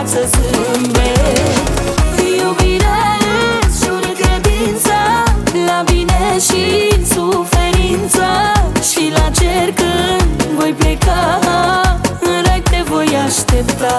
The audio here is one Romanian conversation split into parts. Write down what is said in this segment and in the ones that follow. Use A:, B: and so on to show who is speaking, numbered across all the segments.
A: față zâmbet. Iubire, îți jur credință, la bine și în suferință, și la cer când voi pleca, în rai te voi aștepta.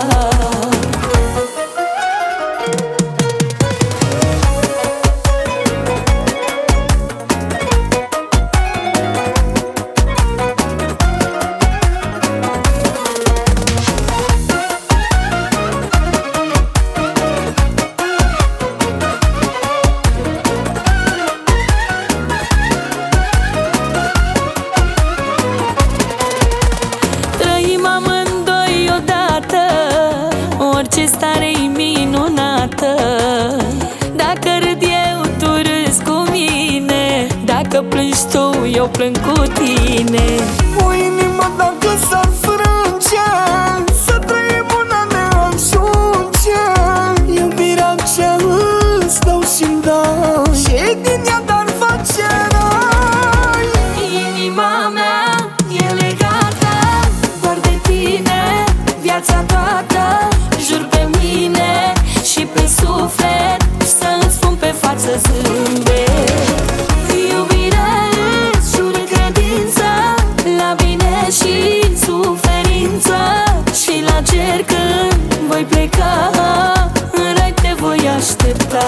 A: Orice stare-i minunată, dacă râd eu, tu râzi cu mine, dacă plângi tu, eu plâng cu tine.
B: O inimă dacă s-ar frânge, să trăim un an ne ajunge. Iubirea ce îți dau și-mi dau, și din ea dar face rai.
A: Inima mea e legată doar de tine, viața toată. Jur pe mine și pe suflet, să-ți spun pe față zâmbet. Iubire, îți jur credință, la bine și în suferință, și la cer când voi pleca, în rai te voi aștepta.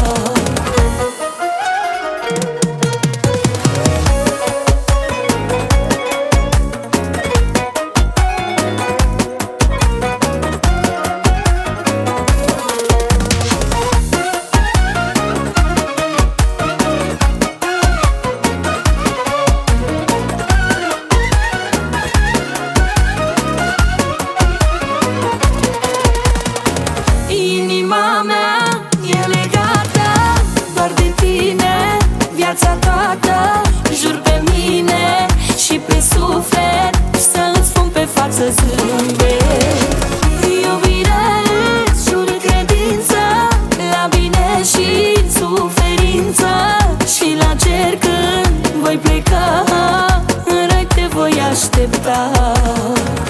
A: Inima mea e legată doar de tine, viața toată. Jur pe mine și pe suflet, să-ți spun pe față zâmbet. Iubire, îți jur credință, la bine și în suferință, și la cer când voi pleca, în rai te voi aștepta.